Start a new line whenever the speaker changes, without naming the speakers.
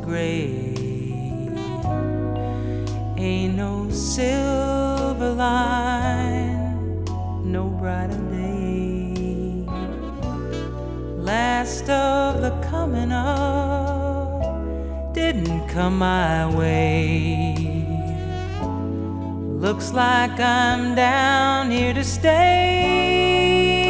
gray. Ain't no silver line, no brighter day. Last of the coming up didn't come my way. Looks like I'm down here to stay.